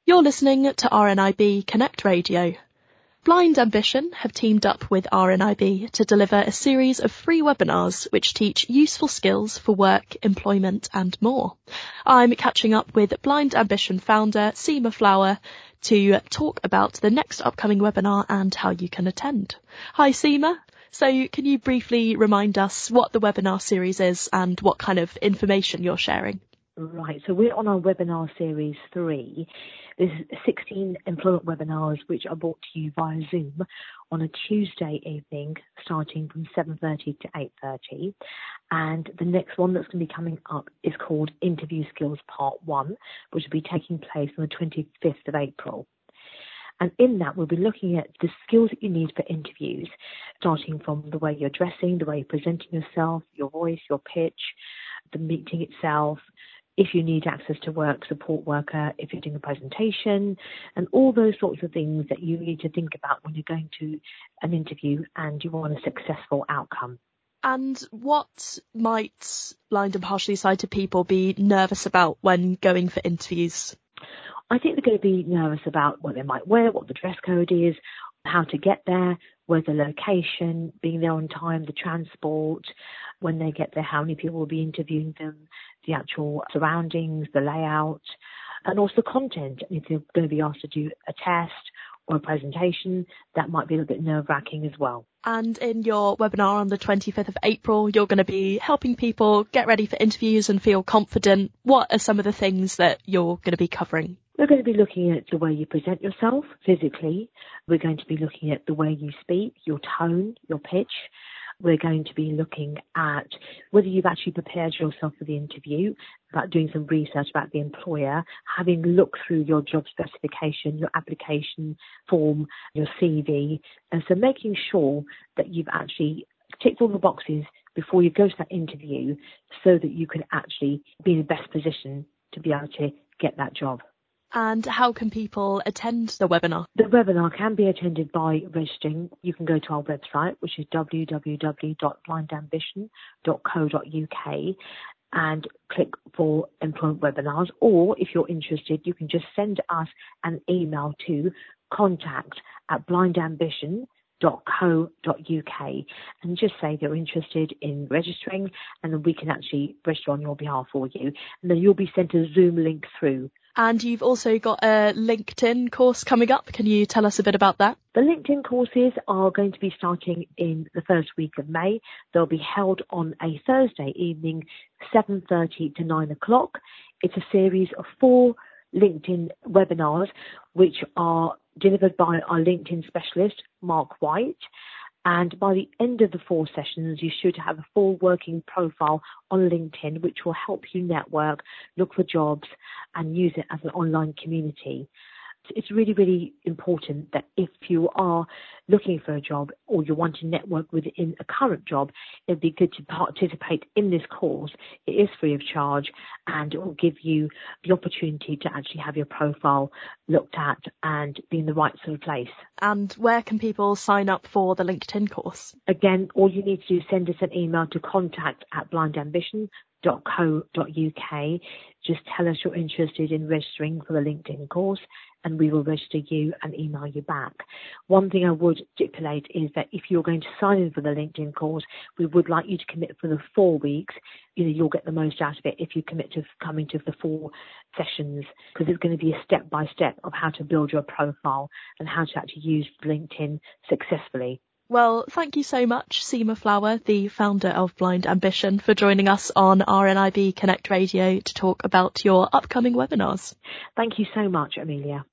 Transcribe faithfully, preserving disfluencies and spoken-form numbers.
You're listening to R N I B Connect Radio. Blind Ambition have teamed up with R N I B to deliver a series of free webinars which teach useful skills for work, employment and more. I'm catching up with Blind Ambition founder Seema Flower to talk about the next upcoming webinar and how you can attend. Hi Seema. So can you briefly remind us what the webinar series is and what kind of information you're sharing? Right, so we're on our webinar series three. There's sixteen employment webinars which are brought to you via Zoom on a Tuesday evening starting from seven thirty to eight thirty. And the next one that's going to be coming up is called Interview Skills Part one, which will be taking place on the twenty-fifth of April. And in that, we'll be looking at the skills that you need for interviews, starting from the way you're dressing, the way you're presenting yourself, your voice, your pitch, the meeting itself, if you need access to work, support worker, if you're doing a presentation, and all those sorts of things that you need to think about when you're going to an interview and you want a successful outcome. And what might blind and partially sighted people be nervous about when going for interviews? I think they're going to be nervous about what they might wear, what the dress code is, how to get there, where the location, being there on time, the transport, when they get there, how many people will be interviewing them, the actual surroundings, the layout, and also the content. If they're going to be asked to do a test or a presentation, that might be a little bit nerve-wracking as well. And in your webinar on the twenty-fifth of April, you're going to be helping people get ready for interviews and feel confident. What are some of the things that you're going to be covering? We're going to be looking at the way you present yourself physically. We're going to be looking at the way you speak, your tone, your pitch. We're going to be looking at whether you've actually prepared yourself for the interview, about doing some research about the employer, having looked through your job specification, your application form, your C V, and so making sure that you've actually ticked all the boxes before you go to that interview so that you can actually be in the best position to be able to get that job. And how can people attend the webinar? The webinar can be attended by registering. You can go to our website, which is w w w dot blind ambition dot co dot u k, and click for employment webinars. Or if you're interested, you can just send us an email to contact at blind ambition dot co dot u k and just say you're interested in registering, and then we can actually register on your behalf for you. And then you'll be sent a Zoom link through. And you've also got a LinkedIn course coming up. Can you tell us a bit about that? The LinkedIn courses are going to be starting in the first week of May. They'll be held on a Thursday evening, seven thirty to nine o'clock. It's a series of four LinkedIn webinars, which are delivered by our LinkedIn specialist, Mark White. And by the end of the four sessions, you should have a full working profile on LinkedIn, which will help you network, look for jobs, and use it as an online community. It's really, really important that if you are looking for a job or you want to network within a current job, it'd be good to participate in this course. It is free of charge, and it will give you the opportunity to actually have your profile looked at and be in the right sort of place. And where can people sign up for the LinkedIn course? Again, all you need to do is send us an email to contact at blind ambition dot co dot u k. Just tell us you're interested in registering for the LinkedIn course, and we will register you and email you back. One thing I would stipulate is that if you're going to sign in for the LinkedIn course, we would like you to commit for the four weeks. You know, you'll get the most out of it if you commit to coming to the four sessions, because it's going to be a step-by-step of how to build your profile and how to actually use LinkedIn successfully. Well, thank you so much, Seema Flower, the founder of Blind Ambition, for joining us on R N I B Connect Radio to talk about your upcoming webinars. Thank you so much, Amelia.